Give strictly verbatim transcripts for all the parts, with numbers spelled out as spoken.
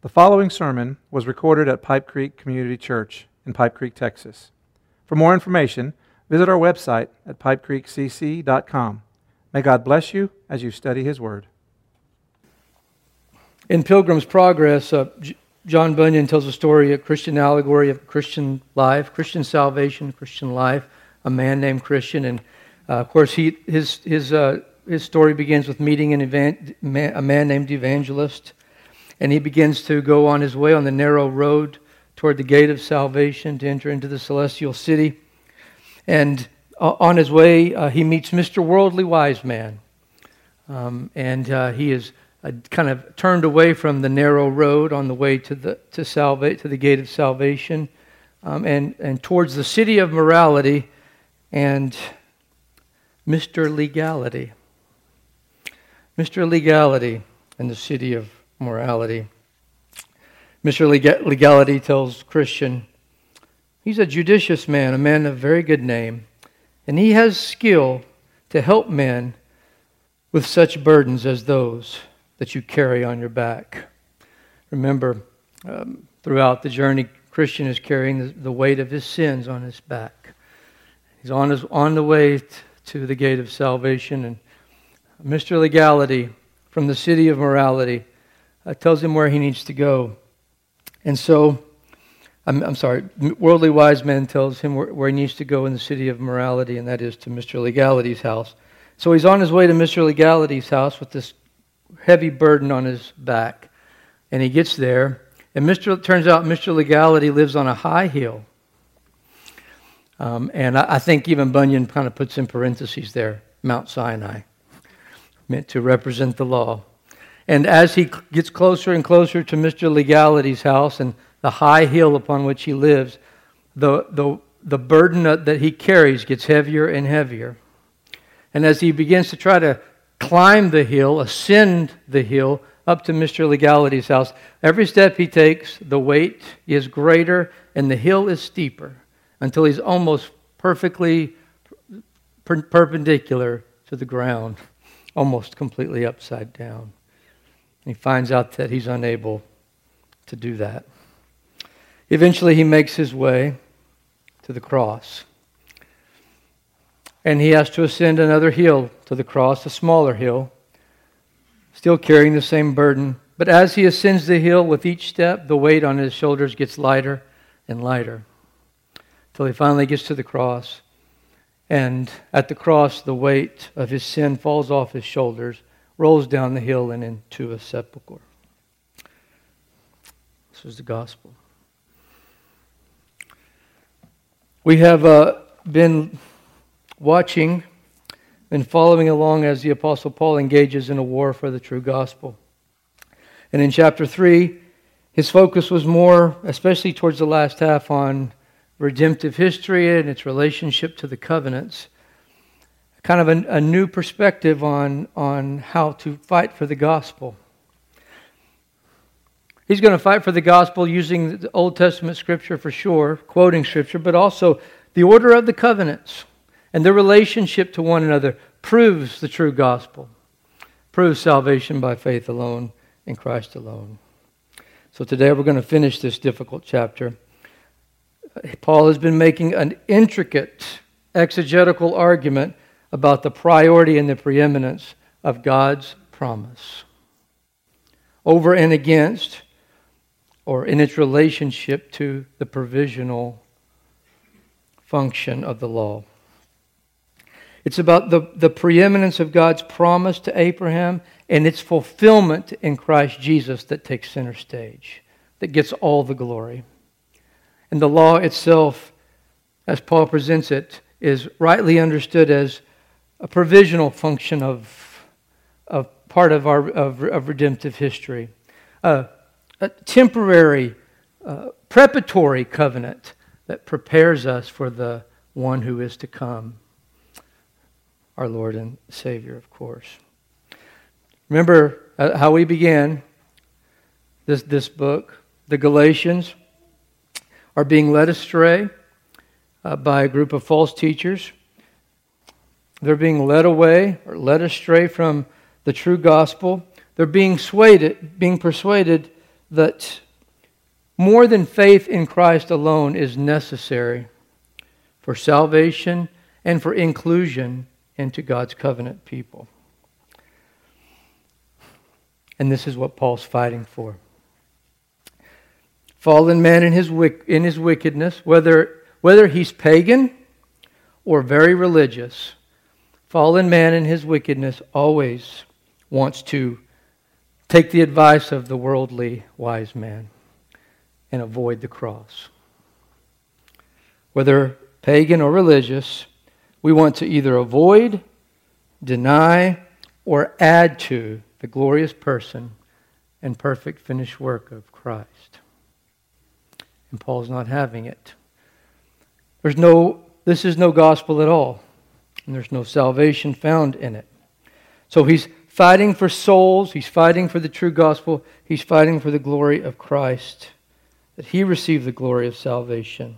The following sermon was recorded at Pipe Creek Community Church in Pipe Creek, Texas. For more information, visit our website at pipe creek c c dot com. May God bless you as you study His Word. In Pilgrim's Progress, uh, J- John Bunyan tells a story, a Christian allegory of Christian life, Christian salvation, Christian life, a man named Christian. And uh, of course, he his his uh, his story begins with meeting an evan- a man named Evangelist. And he begins to go on his way on the narrow road toward the gate of salvation to enter into the celestial city. And uh, on his way, uh, he meets Mister Worldly Wise Man. Um, and uh, he is uh, kind of turned away from the narrow road on the way to the to salvate to the gate of salvation, um, and and towards the city of morality, and Mister Legality. Mister Legality and the city of morality. Mister Legality tells Christian, he's a judicious man, a man of very good name, and he has skill to help men with such burdens as those that you carry on your back. Remember, um, throughout the journey, Christian is carrying the, the weight of his sins on his back. He's on his on the way t- to the gate of salvation, and Mister Legality from the city of morality Uh, tells him where he needs to go. And so, I'm, I'm sorry, Worldly Wise Man tells him where, where he needs to go in the city of morality, and that is to Mister Legality's house. So he's on his way to Mister Legality's house with this heavy burden on his back. And he gets there, and Mister it turns out Mister Legality lives on a high hill. Um, and I, I think even Bunyan kind of puts in parentheses there, Mount Sinai, meant to represent the law. And as he gets closer and closer to Mister Legality's house and the high hill upon which he lives, the, the, the burden that he carries gets heavier and heavier. And as he begins to try to climb the hill, ascend the hill up to Mister Legality's house, every step he takes, the weight is greater and the hill is steeper until he's almost perfectly per- perpendicular to the ground, almost completely upside down. He finds out that he's unable to do that. Eventually, he makes his way to the cross. And he has to ascend another hill to the cross, a smaller hill, still carrying the same burden. But as he ascends the hill, with each step, the weight on his shoulders gets lighter and lighter, until he finally gets to the cross. And at the cross, the weight of his sin falls off his shoulders, rolls down the hill and into a sepulcher. This was the gospel. We have uh, been watching and following along as the Apostle Paul engages in a war for the true gospel. And in chapter three, his focus was more, especially towards the last half, on redemptive history and its relationship to the covenants. Kind of a, a new perspective on, on how to fight for the gospel. He's going to fight for the gospel using the Old Testament scripture for sure, quoting scripture, but also the order of the covenants and their relationship to one another proves the true gospel, proves salvation by faith alone in Christ alone. So today we're going to finish this difficult chapter. Paul has been making an intricate exegetical argument about the priority and the preeminence of God's promise over and against, or in its relationship to the provisional function of the law. It's about the, the preeminence of God's promise to Abraham and its fulfillment in Christ Jesus that takes center stage, that gets all the glory. And the law itself, as Paul presents it, is rightly understood as a provisional function of, of part of our of, of redemptive history, uh, a temporary, uh, preparatory covenant that prepares us for the one who is to come, our Lord and Savior, of course. Remember uh, how we began this this book. The Galatians are being led astray uh, by a group of false teachers. They're being led away or led astray from the true gospel. They're being swayed, being persuaded that more than faith in Christ alone is necessary for salvation and for inclusion into God's covenant people. And this is what Paul's fighting for. Fallen man in his in his wickedness, whether whether he's pagan or very religious, fallen man in his wickedness always wants to take the advice of the worldly wise man and avoid the cross. Whether pagan or religious, we want to either avoid, deny, or add to the glorious person and perfect finished work of Christ. And Paul's not having it. There's no, this is no gospel at all. And there's no salvation found in it. So he's fighting for souls. He's fighting for the true gospel. He's fighting for the glory of Christ, that he receive the glory of salvation.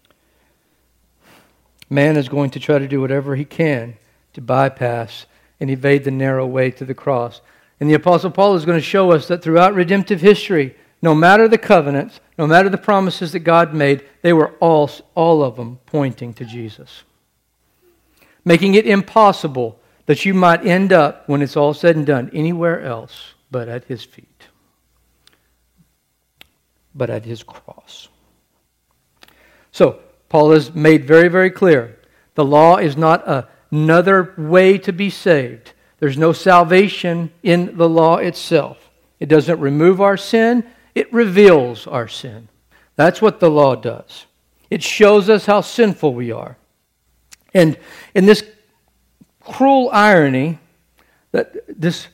Man is going to try to do whatever he can to bypass and evade the narrow way to the cross. And the Apostle Paul is going to show us that throughout redemptive history, no matter the covenants, no matter the promises that God made, they were all, all of them pointing to Jesus. Making it impossible that you might end up, when it's all said and done, anywhere else but at his feet. But at his cross. So, Paul has made very, very clear, the law is not another way to be saved. There's no salvation in the law itself. It doesn't remove our sin, it reveals our sin. That's what the law does. It shows us how sinful we are. And in this cruel irony, that this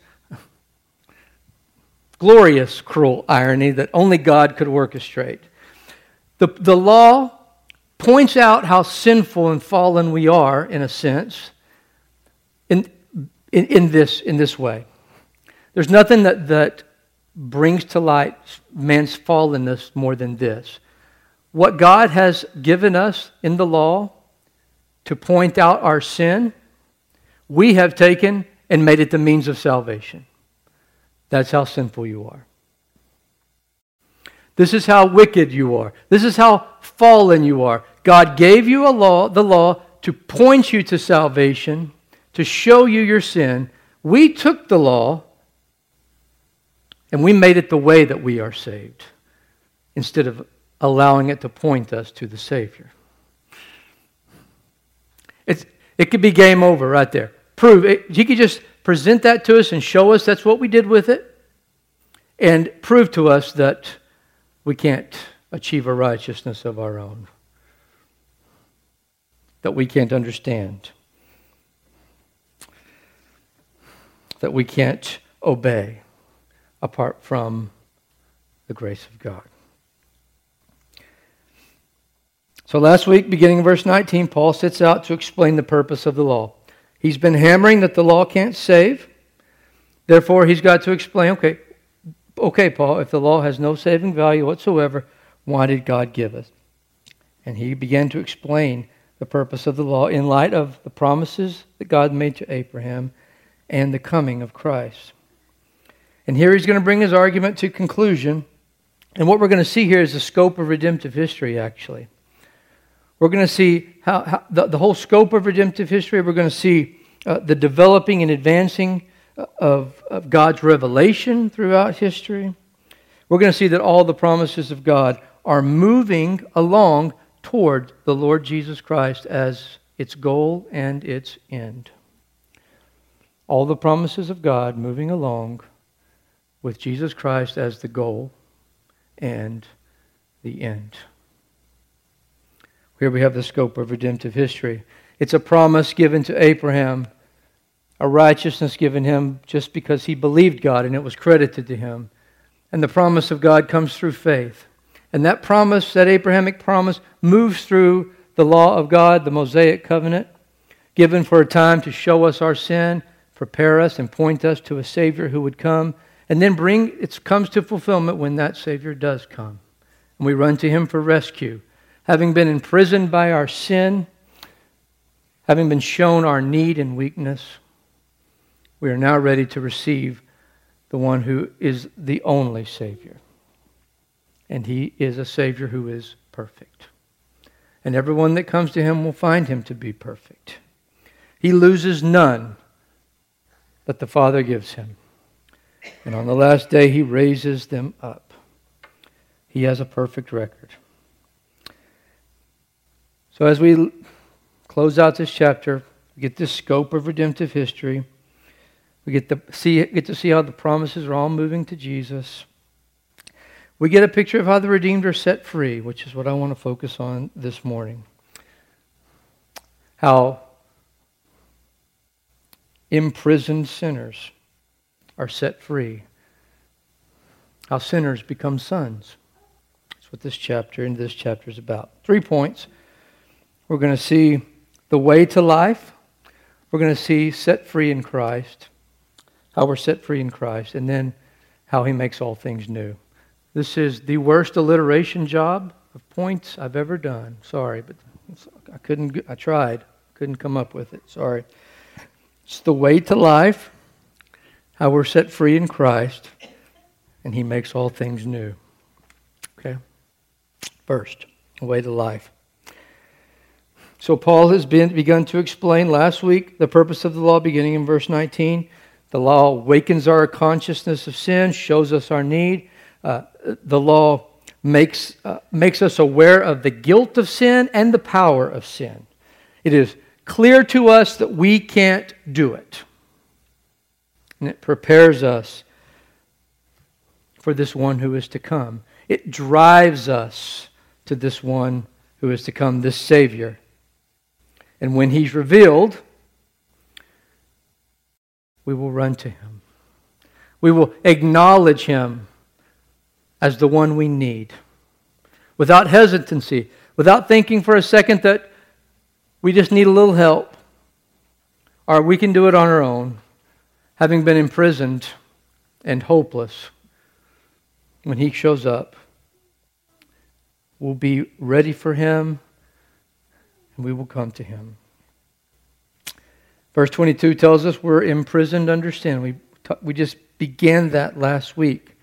glorious cruel irony that only God could orchestrate, the, the law points out how sinful and fallen we are, in a sense, in, in, in, this, in this way. There's nothing that, that brings to light man's fallenness more than this. What God has given us in the law to point out our sin, we have taken and made it the means of salvation. That's how sinful you are. This is how wicked you are. This is how fallen you are. God gave you a law, the law, to point you to salvation, to show you your sin. We took the law and we made it the way that we are saved, instead of allowing it to point us to the Savior. It's, it could be game over right there. Prove it. He could just present that to us and show us that's what we did with it, and prove to us that we can't achieve a righteousness of our own, that we can't understand, that we can't obey apart from the grace of God. So last week, beginning in verse nineteen, Paul sets out to explain the purpose of the law. He's been hammering that the law can't save. Therefore, he's got to explain, okay, okay, Paul, if the law has no saving value whatsoever, why did God give it? And he began to explain the purpose of the law in light of the promises that God made to Abraham and the coming of Christ. And here he's going to bring his argument to conclusion. And what we're going to see here is the scope of redemptive history, actually. We're going to see how, how the, the whole scope of redemptive history. We're going to see uh, the developing and advancing of, of God's revelation throughout history. We're going to see that all the promises of God are moving along toward the Lord Jesus Christ as its goal and its end. All the promises of God moving along with Jesus Christ as the goal and the end. Here we have the scope of redemptive history. It's a promise given to Abraham, a righteousness given him just because he believed God and it was credited to him. And the promise of God comes through faith. And that promise, that Abrahamic promise, moves through the law of God, the Mosaic covenant, given for a time to show us our sin, prepare us, and point us to a Savior who would come, and then bring, it comes to fulfillment when that Savior does come. And we run to Him for rescue. Having been imprisoned by our sin, having been shown our need and weakness, we are now ready to receive the one who is the only Savior. And he is a Savior who is perfect. And everyone that comes to him will find him to be perfect. He loses none that the Father gives him. And on the last day, he raises them up. He has a perfect record. So as we close out this chapter, we get this scope of redemptive history. We get to see, get to see how the promises are all moving to Jesus. We get a picture of how the redeemed are set free, which is what I want to focus on this morning. How imprisoned sinners are set free. How sinners become sons. That's what this chapter and this chapter is about. Three points. We're going to see the way to life. We're going to see set free in Christ. How we're set free in Christ. And then how he makes all things new. This is the worst alliteration job of points I've ever done. Sorry, but I couldn't, I tried. Couldn't come up with it. Sorry. It's the way to life, how we're set free in Christ, and he makes all things new. Okay? First, the way to life. So Paul has been, begun to explain last week the purpose of the law, beginning in verse nineteen. The law awakens our consciousness of sin, shows us our need. Uh, the law makes, uh, makes us aware of the guilt of sin and the power of sin. It is clear to us that we can't do it. And it prepares us for this one who is to come. It drives us to this one who is to come, this Savior. And when he's revealed, we will run to him. We will acknowledge him as the one we need. Without hesitancy, without thinking for a second that we just need a little help, or we can do it on our own, having been imprisoned and hopeless. When he shows up, we'll be ready for him, and we will come to him. Verse twenty-two tells us we're imprisoned under sin. We, we just began that last week.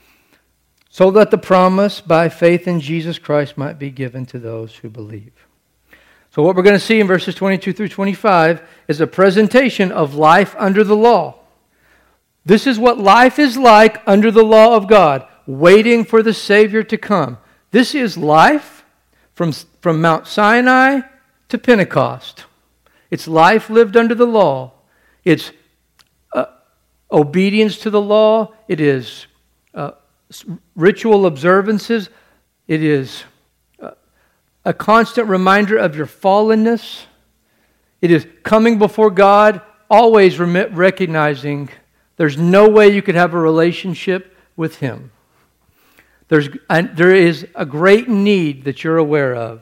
So that the promise by faith in Jesus Christ might be given to those who believe. So what we're going to see in verses twenty-two through twenty-five is a presentation of life under the law. This is what life is like under the law of God, waiting for the Savior to come. This is life from, from Mount Sinai to Pentecost. It's life lived under the law. It's uh, obedience to the law. It is uh, ritual observances. It is uh, a constant reminder of your fallenness. It is coming before God, always rem- recognizing there's no way you could have a relationship with him. There's, and there is a great need that you're aware of.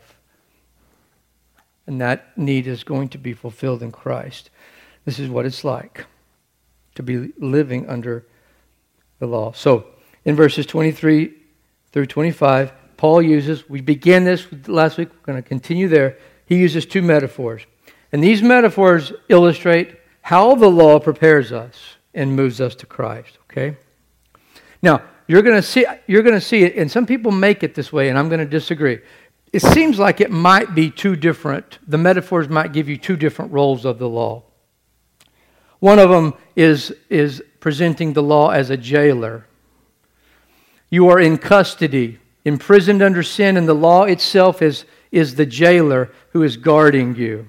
And that need is going to be fulfilled in Christ. This is what it's like to be living under the law. So, in verses twenty-three through twenty-five, Paul uses, we began this last week, we're going to continue there. He uses two metaphors. And these metaphors illustrate how the law prepares us and moves us to Christ, okay? Now, you're going to see you're going to see it, and some people make it this way, and I'm going to disagree. It seems like it might be two different, the metaphors might give you two different roles of the law. One of them is, is presenting the law as a jailer. You are in custody, imprisoned under sin, and the law itself is, is the jailer who is guarding you.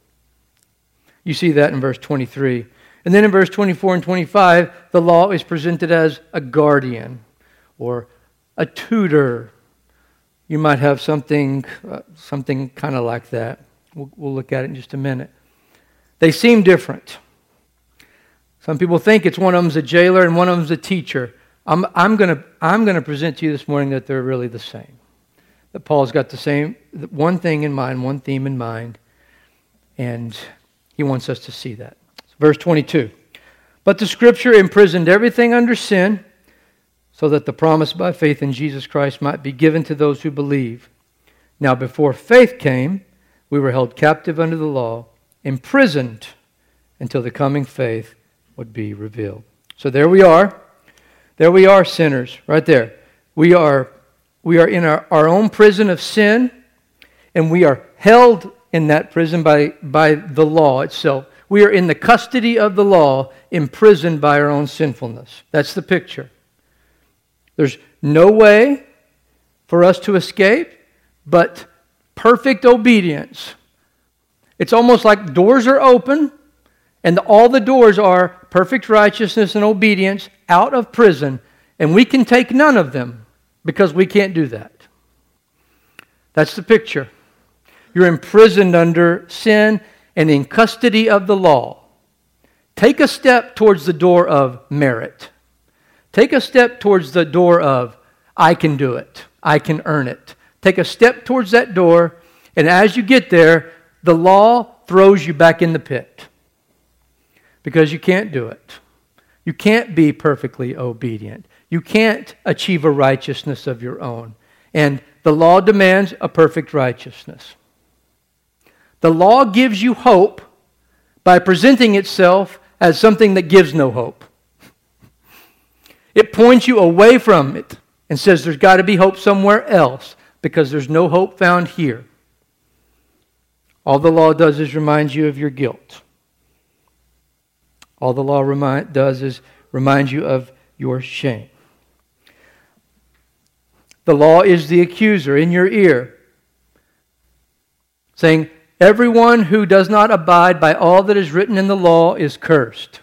You see that in verse twenty-three. And then in verse twenty-four and twenty-five, the law is presented as a guardian or a tutor. You might have something uh, something kind of like that. We'll, we'll look at it in just a minute. They seem different. Some people think it's one of them's a jailer and one of them's a teacher. I'm, I'm going to I'm going to present to you this morning that they're really the same. That Paul's got the same, one thing in mind, one theme in mind, and he wants us to see that. Verse twenty-two. But the Scripture imprisoned everything under sin, so that the promise by faith in Jesus Christ might be given to those who believe. Now before faith came, we were held captive under the law, imprisoned until the coming faith would be revealed. So there we are. There we are, sinners, right there. We are we are in our, our own prison of sin, and we are held in that prison by, by the law itself. We are in the custody of the law, imprisoned by our own sinfulness. That's the picture. There's no way for us to escape but perfect obedience. It's almost like doors are open, and all the doors are perfect righteousness and obedience out of prison, and we can take none of them because we can't do that. That's the picture. You're imprisoned under sin and in custody of the law. Take a step towards the door of merit. Take a step towards the door of, I can do it. I can earn it. Take a step towards that door, and as you get there, the law throws you back in the pit. Because you can't do it. You can't be perfectly obedient. You can't achieve a righteousness of your own. And the law demands a perfect righteousness. The law gives you hope by presenting itself as something that gives no hope. It points you away from it and says there's got to be hope somewhere else because there's no hope found here. All the law does is remind you of your guilt. All the law remind, does is remind you of your shame. The law is the accuser in your ear, saying, everyone who does not abide by all that is written in the law is cursed.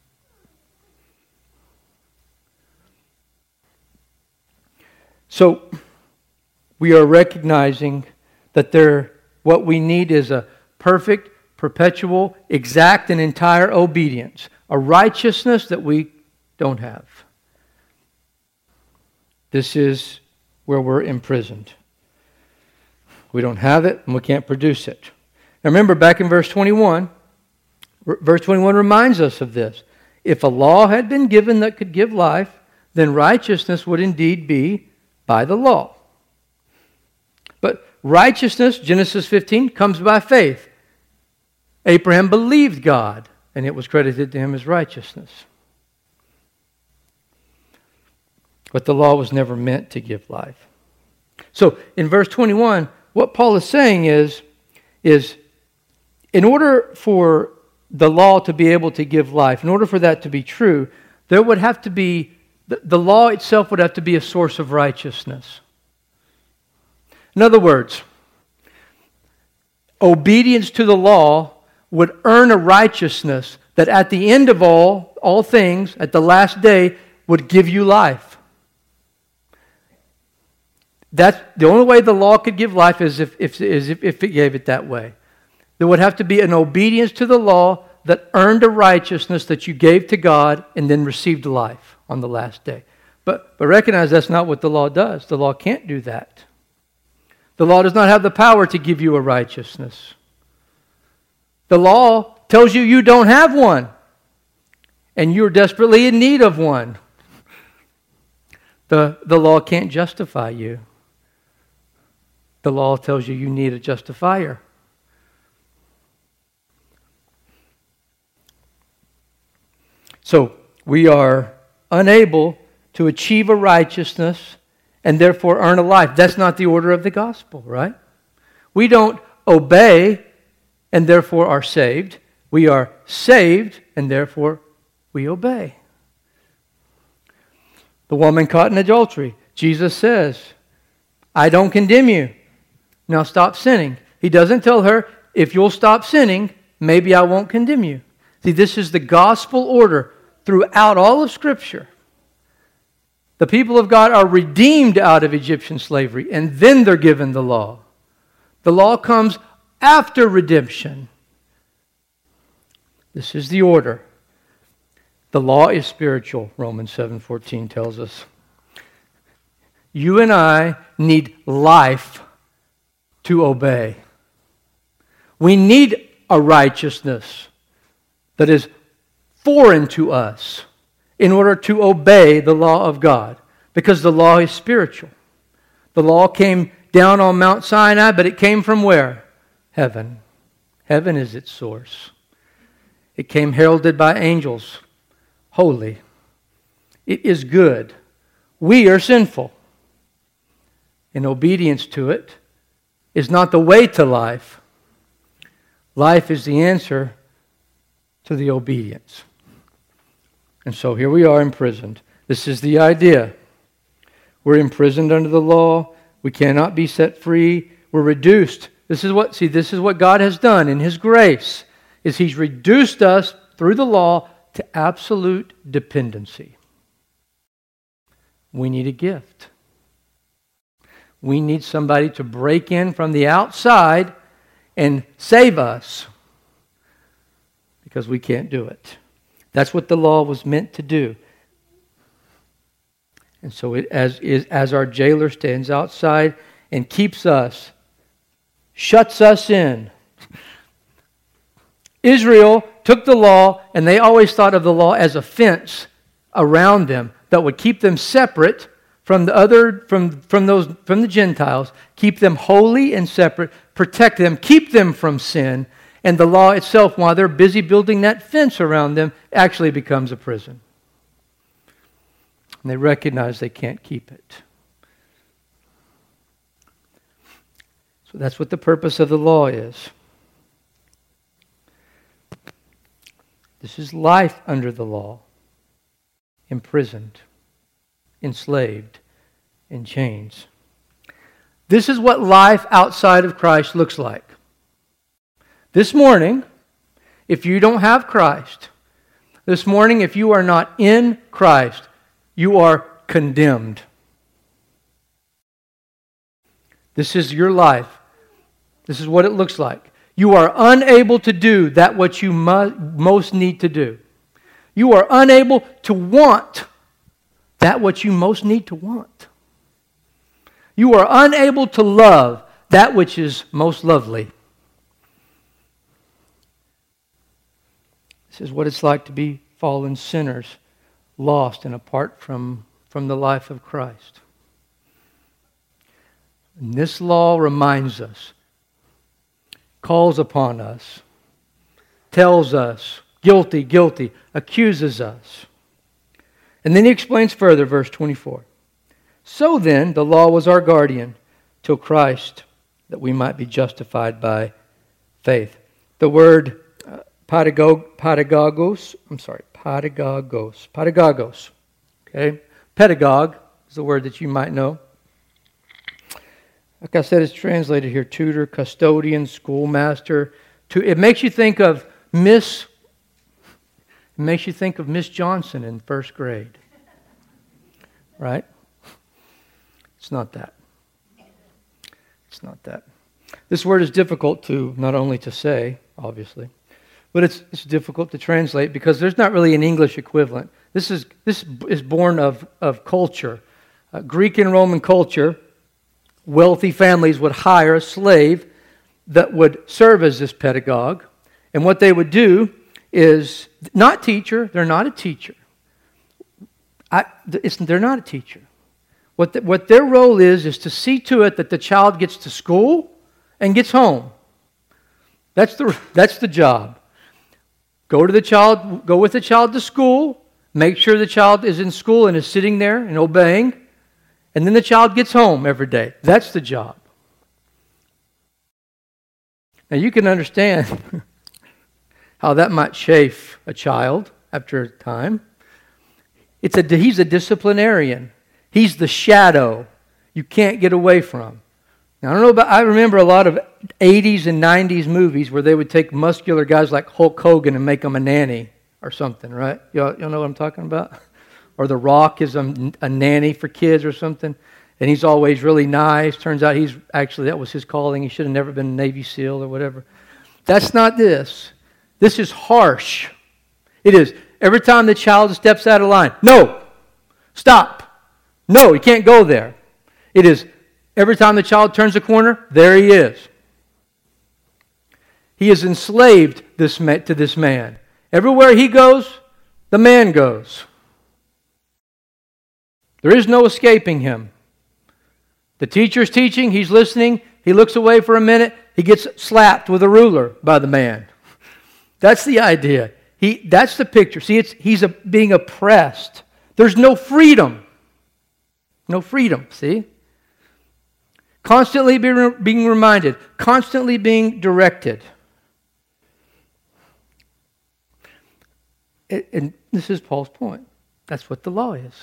So, we are recognizing that there, what we need is a perfect, perpetual, exact, and entire obedience. A righteousness that we don't have. This is where we're imprisoned. We don't have it, and we can't produce it. Now remember, back in verse twenty-one, verse twenty-one reminds us of this. If a law had been given that could give life, then righteousness would indeed be by the law. But righteousness, Genesis fifteen, comes by faith. Abraham believed God, and it was credited to him as righteousness. But the law was never meant to give life. So, in verse twenty-one, what Paul is saying is, is in order for the law to be able to give life, in order for that to be true, there would have to be, the, the law itself would have to be a source of righteousness. In other words, obedience to the law would earn a righteousness that at the end of all, all things, at the last day, would give you life. That's the only way the law could give life is if, if, is if, if it gave it that way. There would have to be an obedience to the law that earned a righteousness that you gave to God and then received life on the last day. But, but recognize that's not what the law does. The law can't do that. The law does not have the power to give you a righteousness. The law tells you you don't have one, and you're desperately in need of one. The, the law can't justify you. The law tells you you need a justifier. So, we are unable to achieve a righteousness and therefore earn a life. That's not the order of the gospel, right? We don't obey and therefore are saved. We are saved and therefore we obey. The woman caught in adultery, Jesus says, I don't condemn you. Now stop sinning. He doesn't tell her, if you'll stop sinning, maybe I won't condemn you. See, this is the gospel order throughout all of Scripture. The people of God are redeemed out of Egyptian slavery, and then they're given the law. The law comes after redemption. This is the order. The law is spiritual, Romans seven fourteen tells us. You and I need life to obey. We need a righteousness that is foreign to us in order to obey the law of God, because the law is spiritual. The law came down on Mount Sinai, but it came from where? Heaven. Heaven is its source. It came heralded by angels. Holy. It is good. We are sinful. and obedience to it is not the way to life. Life is the answer to the obedience. And so here we are imprisoned. This is the idea. We're imprisoned under the law. We cannot be set free. We're reduced. This is what, see, this is what God has done in His grace, is He's reduced us through the law to absolute dependency. We need a gift. We need somebody to break in from the outside and save us, because we can't do it. That's what the law was meant to do. And so it, as, is, as our jailer stands outside and keeps us, shuts us in. Israel took the law, and they always thought of the law as a fence around them that would keep them separate from the other, from, from those, from the Gentiles, keep them holy and separate, protect them, keep them from sin. And the law itself, while they're busy building that fence around them, actually becomes a prison. And they recognize they can't keep it. So that's what the purpose of the law is. This is life under the law, imprisoned, enslaved, in chains. This is what life outside of Christ looks like. This morning, if you don't have Christ, this morning, if you are not in Christ, you are condemned. This is your life. This is what it looks like. You are unable to do that which you mu- most need to do. You are unable to want that which you most need to want. You are unable to love that which is most lovely. This is what it's like to be fallen sinners, lost and apart from, from the life of Christ. And this law reminds us, calls upon us, tells us, guilty, guilty, accuses us. And then he explains further, verse twenty-four. So then, the law was our guardian till Christ, that we might be justified by faith. The word uh, pedagog, pedagogos, I'm sorry, pedagogos, pedagogos, okay? Pedagogue is the word that you might know. Like I said, it's translated here, tutor, custodian, schoolmaster. It makes you think of Miss, it makes you think of Miss Johnson in first grade, right? It's not that. It's not that. This word is difficult to, not only to say, obviously, but it's it's difficult to translate because there's not really an English equivalent. This is this is born of, of culture. Uh, Greek and Roman culture, wealthy families would hire a slave that would serve as this pedagogue. And what they would do is, not teacher, they're not a teacher. I, it's, they're not a teacher. What, the, what their role is, is to see to it that the child gets to school and gets home. That's the, that's the job. Go to the child, go with the child to school, make sure the child is in school and is sitting there and obeying, and then the child gets home every day. That's the job. Now you can understand how that might chafe a child after a time. It's a, he's a disciplinarian. He's the shadow you can't get away from. Now, I don't know about, I remember a lot of eighties and nineties movies where they would take muscular guys like Hulk Hogan and make them a nanny or something, right? Y'all, y'all know what I'm talking about? Or The Rock is a, a nanny for kids or something. And he's always really nice. Turns out he's actually, that was his calling. He should have never been a Navy SEAL or whatever. That's not this. This is harsh. It is. Every time the child steps out of line, no, stop. No, you can't go there. It is every time the child turns a corner, there he is. He has enslaved this man, to this man. Everywhere he goes, the man goes. There is no escaping him. The teacher's teaching, he's listening, he looks away for a minute, he gets slapped with a ruler by the man. That's the idea. He, that's the picture. See, it's, he's a, being oppressed. There's no freedom. No freedom, see? constantly be, being reminded, constantly being directed. It, and this is Paul's point. That's what the law is.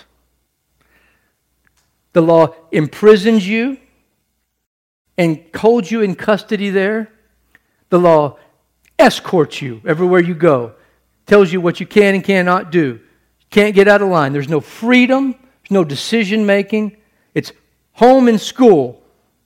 The law imprisons you and holds you in custody there. The law escorts you everywhere you go. Tells you what you can and cannot do. You can't get out of line. There's no freedom. There's no decision making. It's home and school.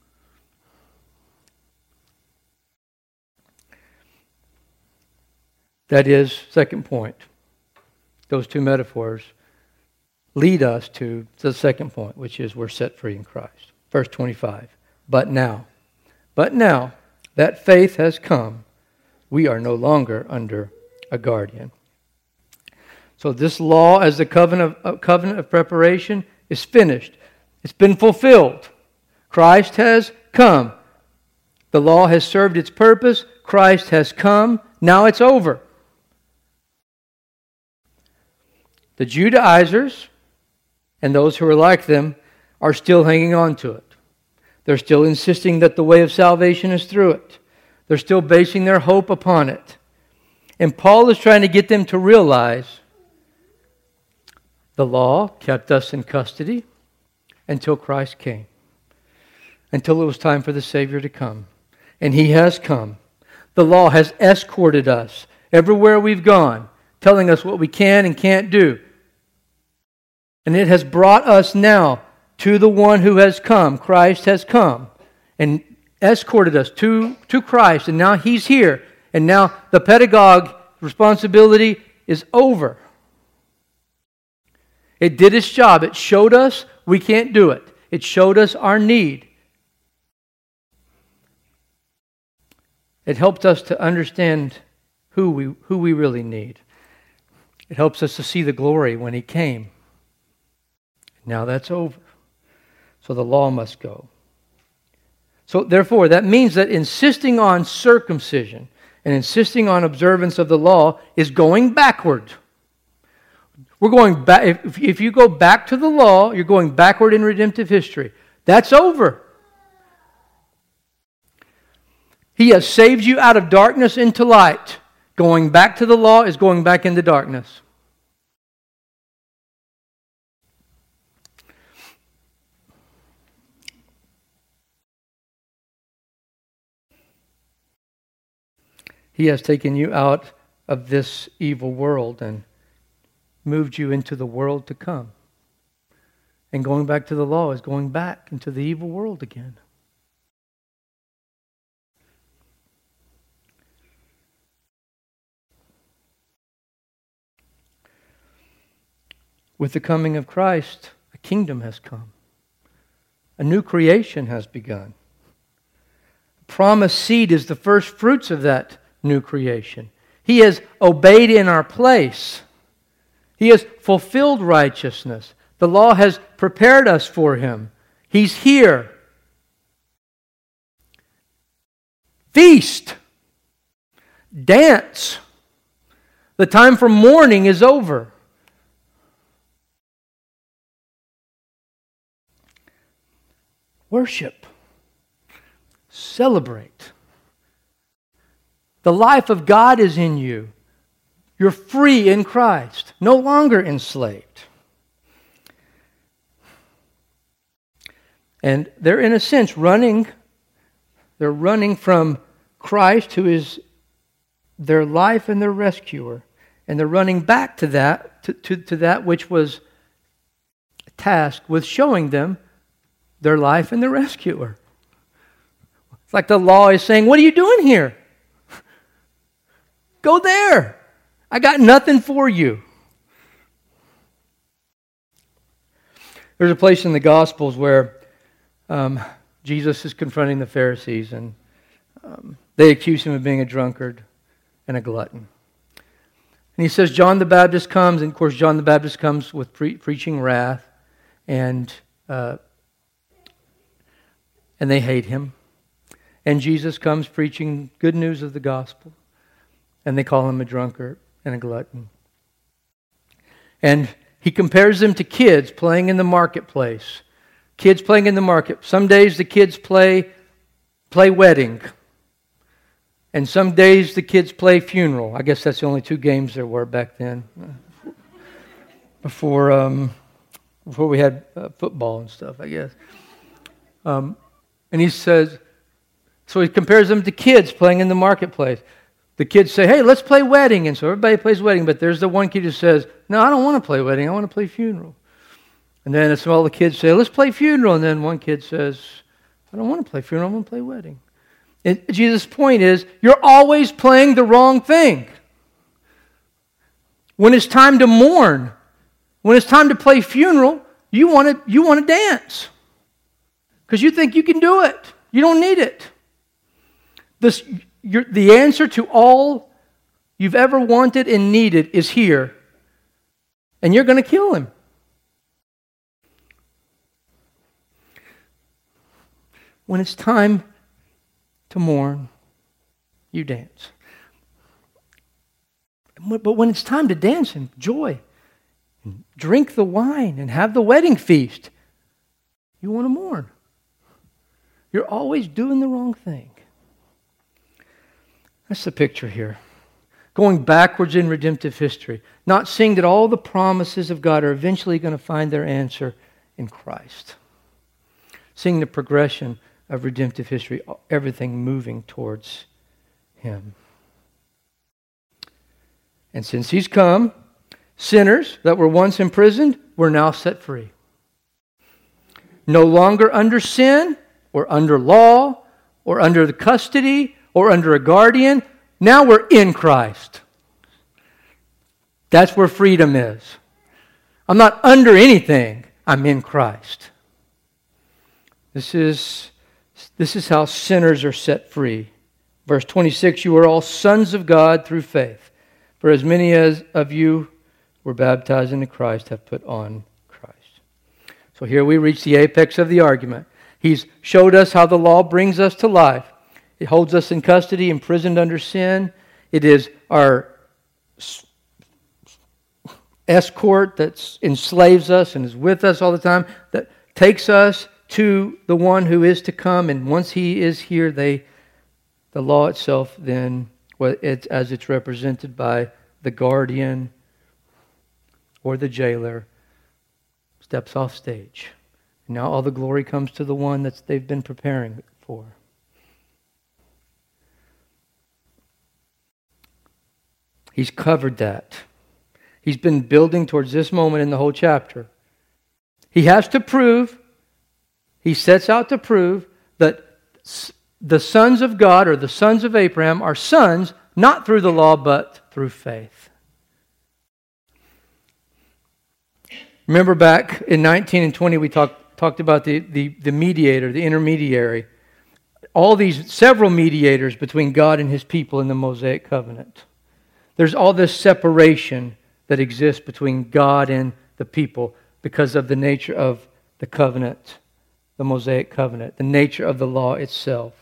That is, second point. Those two metaphors lead us to the second point, which is we're set free in Christ. Verse twenty-five. But now, but now that faith has come, we are no longer under a guardian. So this law as the covenant of, uh, covenant of preparation is finished. It's been fulfilled. Christ has come. The law has served its purpose. Christ has come. Now it's over. The Judaizers and those who are like them are still hanging on to it. They're still insisting that the way of salvation is through it. They're still basing their hope upon it. And Paul is trying to get them to realize the law kept us in custody until Christ came, until it was time for the Savior to come. And He has come. The law has escorted us everywhere we've gone, telling us what we can and can't do. And it has brought us now to the one who has come. Christ has come and escorted us to, to Christ. And now He's here. And now the pedagogue responsibility is over. It did its job. It showed us we can't do it. It showed us our need. It helped us to understand who we, who we really need. It helps us to see the glory when He came. Now that's over. So the law must go. So therefore, that means that insisting on circumcision and insisting on observance of the law is going backward. We're going back. If, if you go back to the law, you're going backward in redemptive history. That's over. He has saved you out of darkness into light. Going back to the law is going back into darkness. He has taken you out of this evil world and moved you into the world to come. And going back to the law is going back into the evil world again. With the coming of Christ, a kingdom has come. A new creation has begun. The promised seed is the first fruits of that new creation. He has obeyed in our place. He has fulfilled righteousness. The law has prepared us for Him. He's here. Feast. Dance. The time for mourning is over. Worship. Celebrate. The life of God is in you. You're free in Christ, no longer enslaved. And they're, in a sense, running. They're running from Christ, who is their life and their rescuer. And they're running back to that, to, to, to that which was tasked with showing them their life and their rescuer. It's like the law is saying, what are you doing here? Go there. I got nothing for you. There's a place in the Gospels where um, Jesus is confronting the Pharisees, and um, they accuse Him of being a drunkard and a glutton. And He says, John the Baptist comes, and of course John the Baptist comes with pre- preaching wrath, and uh, and they hate Him. And Jesus comes preaching good news of the gospel. And they call Him a drunkard and a glutton. And He compares them to kids playing in the marketplace, Kids playing in the market. Some days the kids play play wedding. And some days the kids play funeral. I guess that's the only two games there were back then. Before um, before we had uh, football and stuff, I guess. Um, and he says, so he compares them to kids playing in the marketplace. The kids say, hey, let's play wedding. And so everybody plays wedding, but there's the one kid who says, no, I don't want to play wedding. I want to play funeral. And then it's all the kids say, let's play funeral. And then one kid says, I don't want to play funeral. I want to play wedding. And Jesus' point is, you're always playing the wrong thing. When it's time to mourn, when it's time to play funeral, you want to you want to dance because you think you can do it. You don't need it. This, you're, the answer to all you've ever wanted and needed is here, and you're going to kill him. When it's time to mourn, you dance. But when it's time to dance and joy, and drink the wine and have the wedding feast, you want to mourn. You're always doing the wrong thing. That's the picture here. Going backwards in redemptive history, not seeing that all the promises of God are eventually going to find their answer in Christ. Seeing the progression of redemptive history, everything moving towards Him. And since He's come, sinners that were once imprisoned were now set free. No longer under sin, or under law, or under the custody, or under a guardian. Now we're in Christ. That's where freedom is. I'm not under anything. I'm in Christ. This is, this is how sinners are set free. Verse twenty-six, you are all sons of God through faith. For as many as of you were baptized into Christ have put on Christ. So here we reach the apex of the argument. He's showed us how the law brings us to life. It holds us in custody, imprisoned under sin. It is our escort that enslaves us and is with us all the time, that takes us to the one who is to come. And once He is here, they, the law itself then, well, it's, as it's represented by the guardian or the jailer, steps off stage. And now all the glory comes to the one that they've been preparing for. He's covered that. He's been building towards this moment in the whole chapter. He has to prove, he sets out to prove that the sons of God, or the sons of Abraham, are sons not through the law but through faith. Remember back in nineteen and twenty we talked talked about the, the, the mediator, the intermediary. All these several mediators between God and His people in the Mosaic covenant. There's all this separation that exists between God and the people because of the nature of the covenant, the Mosaic covenant, the nature of the law itself.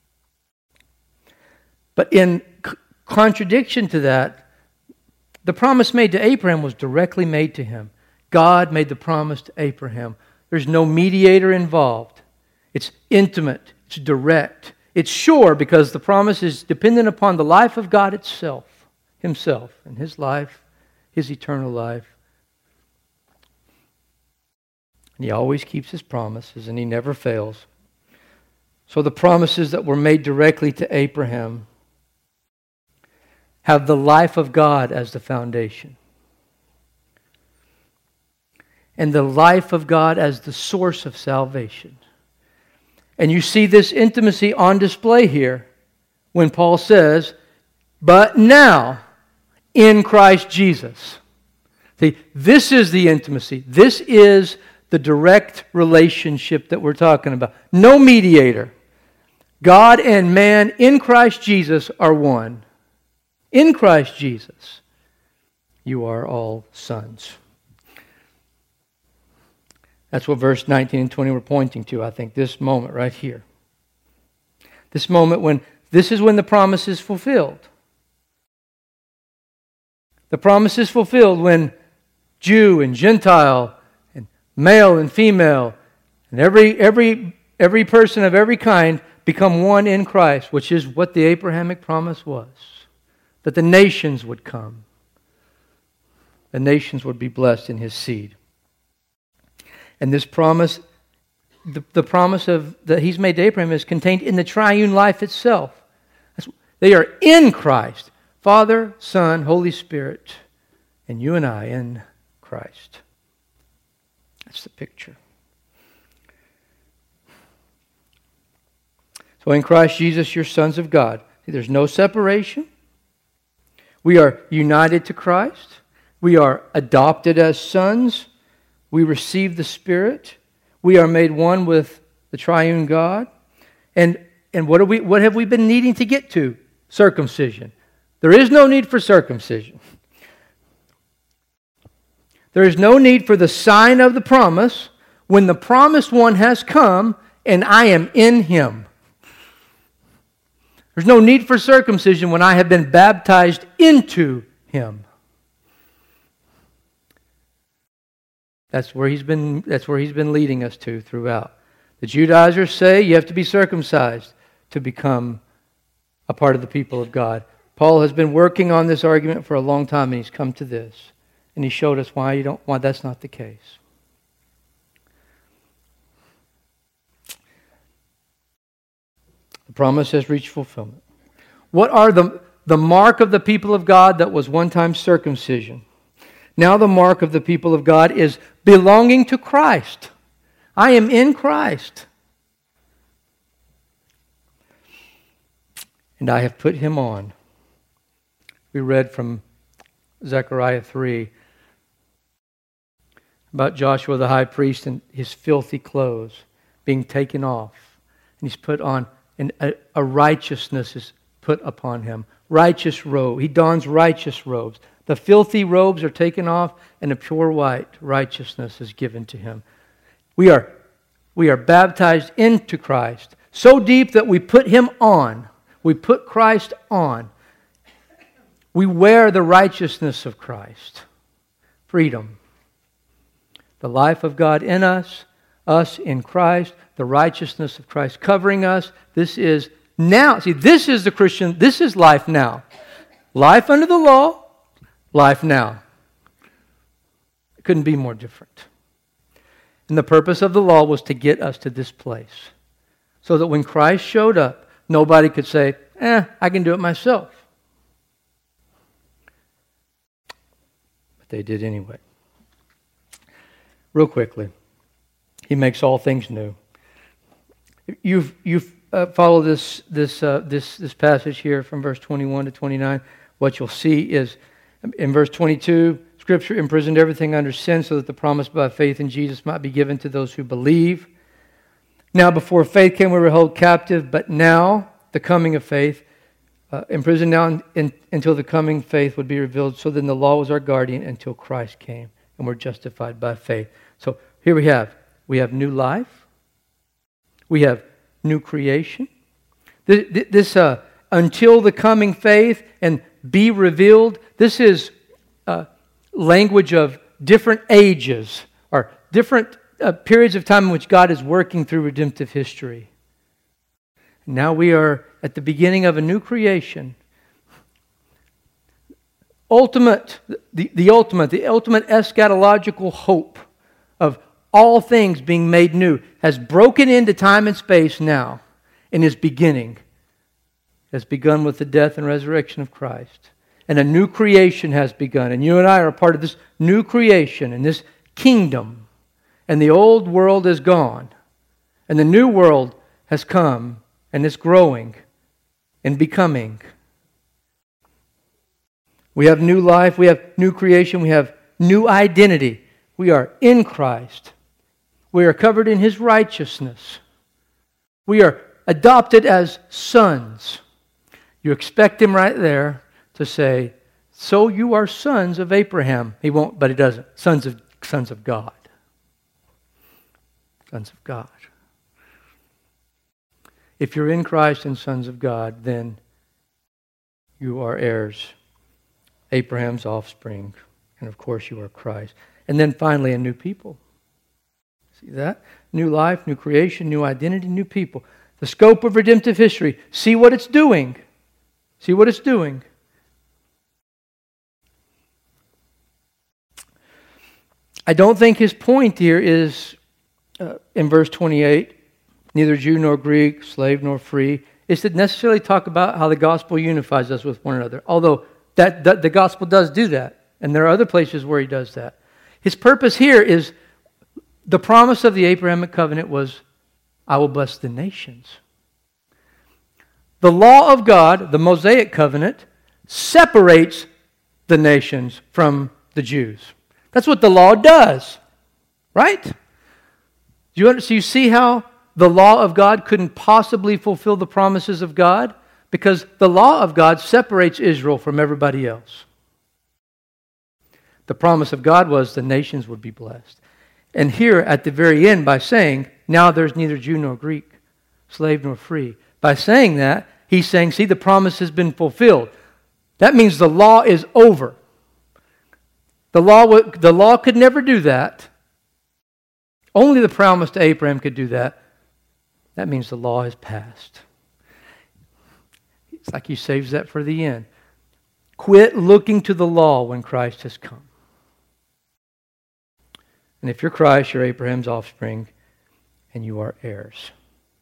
But in c- contradiction to that, the promise made to Abraham was directly made to him. God made the promise to Abraham. There's no mediator involved. It's intimate. It's direct. It's sure because the promise is dependent upon the life of God itself. Himself and His life, His eternal life. And He always keeps His promises and He never fails. So the promises that were made directly to Abraham have the life of God as the foundation. And the life of God as the source of salvation. And you see this intimacy on display here when Paul says, but now, in Christ Jesus. See, this is the intimacy. This is the direct relationship that we're talking about. No mediator. God and man in Christ Jesus are one. In Christ Jesus, you are all sons. That's what verse nineteen and twenty were pointing to, I think, this moment right here. This moment when, this is when the promise is fulfilled. The promise is fulfilled when Jew and Gentile and male and female And every, every, every person of every kind become one in Christ, which is what the Abrahamic promise was, that the nations would come. The nations would be blessed in his seed. And this promise, the, the promise of that he's made to Abraham is contained in the triune life itself. They are in Christ, Father, Son, Holy Spirit, and you and I in Christ. That's the picture. So in Christ Jesus, you're sons of God. See, there's no separation. We are united to Christ. We are adopted as sons. We receive the Spirit. We are made one with the triune God. And, and what, are we, what have we been needing to get to? Circumcision. There is no need for circumcision. There is no need for the sign of the promise when the promised one has come and I am in him. There's no need for circumcision when I have been baptized into him. That's where he's been, that's where he's been leading us to throughout. The Judaizers say you have to be circumcised to become a part of the people of God. Paul has been working on this argument for a long time, and he's come to this. And he showed us why you don't why that's not the case. The promise has reached fulfillment. What are the, the mark of the people of God that was one time circumcision? Now the mark of the people of God is belonging to Christ. I am in Christ. And I have put him on. We read from Zechariah three about Joshua the high priest and his filthy clothes being taken off. And he's put on, and a, a righteousness is put upon him. Righteous robe. He dons righteous robes. The filthy robes are taken off, and a pure white righteousness is given to him. We are, we are baptized into Christ so deep that we put him on. We put Christ on. We wear the righteousness of Christ. Freedom. The life of God in us, us in Christ, the righteousness of Christ covering us. This is now. See, this is the Christian, this is life now. Life under the law, life now. It couldn't be more different. And the purpose of the law was to get us to this place. So that when Christ showed up, nobody could say, eh, I can do it myself. But they did anyway. Real quickly, he makes all things new. You've you've uh, followed this this uh, this this passage here from verse twenty-one to twenty-nine. What you'll see is in verse twenty-two, Scripture imprisoned everything under sin, so that the promise by faith in Jesus might be given to those who believe. Now, before faith came, we were held captive, but now the coming of faith, uh, imprisoned now in, in, until the coming faith would be revealed. So then the law was our guardian until Christ came, and we're justified by faith. So here we have, we have new life. We have new creation. This, this uh, until the coming faith and be revealed, this is uh, language of different ages or different uh, periods of time in which God is working through redemptive history. Now we are at the beginning of a new creation. Ultimate, the, the ultimate, the ultimate eschatological hope of all things being made new has broken into time and space now and is beginning. It has begun with the death and resurrection of Christ. And a new creation has begun. And you and I are a part of this new creation and this kingdom. And the old world is gone. And the new world has come and is growing and becoming. We have new life. We have new creation. We have new identity. We are in Christ. We are covered in His righteousness. We are adopted as sons. You expect Him right there to say, so you are sons of Abraham. He won't, but He doesn't. Sons of, sons of God. Sons of God. If you're in Christ and sons of God, then you are heirs. Abraham's offspring. And of course you are Christ. And then finally a new people. See that? New life, new creation, new identity, new people. The scope of redemptive history. See what it's doing. See what it's doing. I don't think his point here is uh, in verse twenty-eight, neither Jew nor Greek, slave nor free, is to necessarily talk about how the gospel unifies us with one another. Although that, that the gospel does do that. And there are other places where he does that. His purpose here is the promise of the Abrahamic covenant was, I will bless the nations. The law of God, the Mosaic covenant, separates the nations from the Jews. That's what the law does, right? Do you, under, so you see how the law of God couldn't possibly fulfill the promises of God? Because the law of God separates Israel from everybody else. The promise of God was the nations would be blessed. And here at the very end, by saying, now there's neither Jew nor Greek, slave nor free. By saying that, he's saying, see, the promise has been fulfilled. That means the law is over. The law, the law could never do that. Only the promise to Abraham could do that. That means the law has passed. It's like he saves that for the end. Quit looking to the law when Christ has come. And if you're Christ, you're Abraham's offspring, and you are heirs.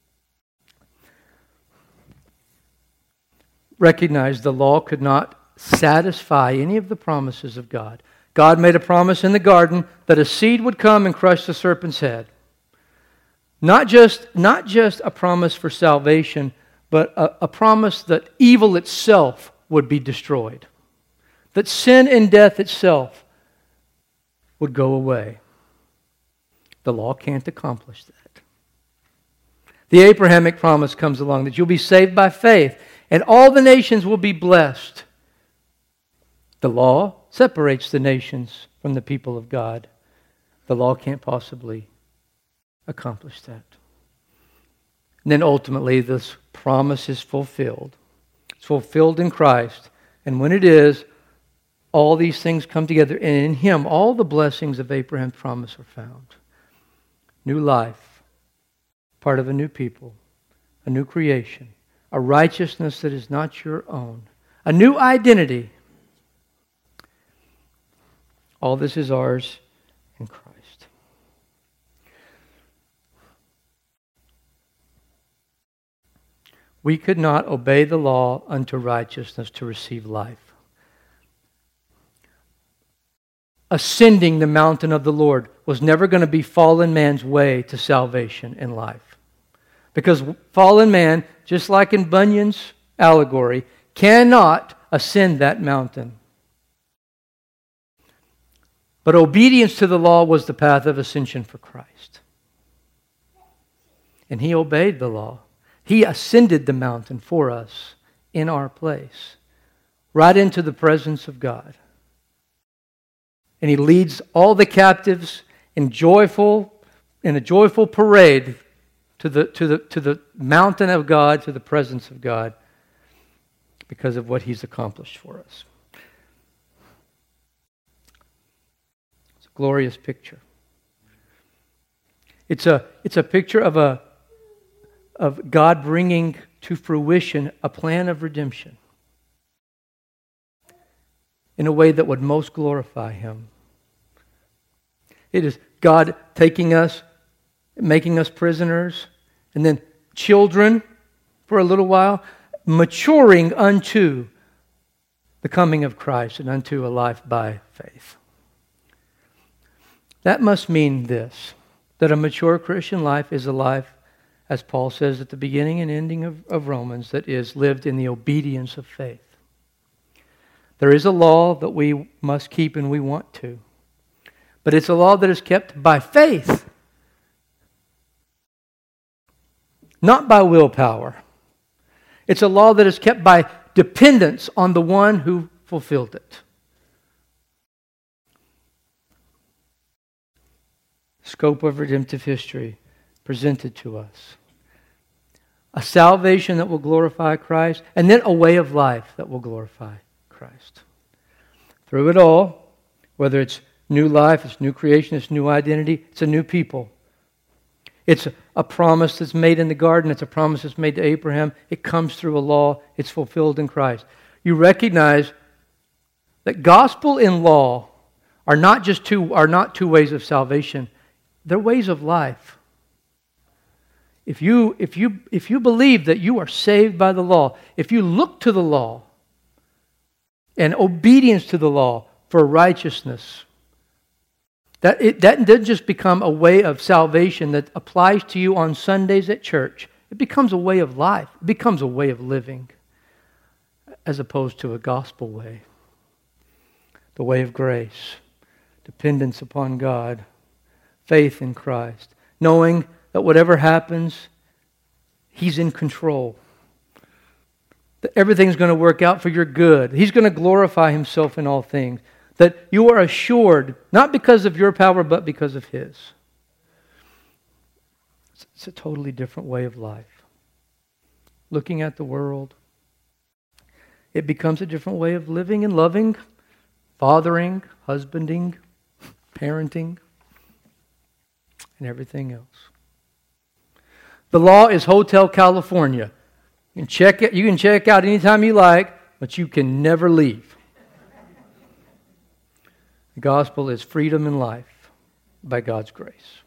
Recognize the law could not satisfy any of the promises of God. God made a promise in the garden that a seed would come and crush the serpent's head. Not just, not just a promise for salvation, but a, a promise that evil itself would be destroyed. That sin and death itself would go away. The law can't accomplish that. The Abrahamic promise comes along that you'll be saved by faith and all the nations will be blessed. The law separates the nations from the people of God. The law can't possibly accomplish that. And then ultimately this promise is fulfilled. It's fulfilled in Christ. And when it is, all these things come together. And in Him, all the blessings of Abraham's promise are found. New life, part of a new people, a new creation, a righteousness that is not your own, a new identity. All this is ours in Christ. We could not obey the law unto righteousness to receive life. Ascending the mountain of the Lord was never going to be fallen man's way to salvation and life. Because fallen man, just like in Bunyan's allegory, cannot ascend that mountain. But obedience to the law was the path of ascension for Christ. And He obeyed the law. He ascended the mountain for us in our place, right into the presence of God. And He leads all the captives in joyful, in a joyful parade to the, to the, to the mountain of God, to the presence of God, because of what He's accomplished for us. It's a glorious picture. It's a, it's a picture of, a, of God bringing to fruition a plan of redemption in a way that would most glorify Him. It is God taking us, making us prisoners, and then children for a little while, maturing unto the coming of Christ and unto a life by faith. That must mean this, that a mature Christian life is a life, as Paul says at the beginning and ending of, of Romans, that is lived in the obedience of faith. There is a law that we must keep and we want to. But it's a law that is kept by faith. Not by willpower. It's a law that is kept by dependence on the one who fulfilled it. Scope of redemptive history presented to us. A salvation that will glorify Christ, and then a way of life that will glorify Christ. Through it all, whether it's new life, it's new creation, it's new identity, it's a new people, It's a promise that's made in the garden. It's a promise that's made to Abraham. It comes through a law. It's fulfilled in Christ. You recognize that gospel and law are not just two, are not two ways of salvation. They're ways of life. If you, if you, if you believe that you are saved by the law, if you look to the law and obedience to the law for righteousness, that, it, that doesn't just become a way of salvation that applies to you on Sundays at church. It becomes a way of life. It becomes a way of living as opposed to a gospel way. The way of grace, dependence upon God, faith in Christ, knowing that whatever happens, He's in control. That everything's going to work out for your good. He's going to glorify Himself in all things. That you are assured, not because of your power, but because of His. It's a totally different way of life. Looking at the world, it becomes a different way of living and loving, fathering, husbanding, parenting, and everything else. The law is Hotel California. You can check it, you can check out anytime you like, but you can never leave. The gospel is freedom and life by God's grace.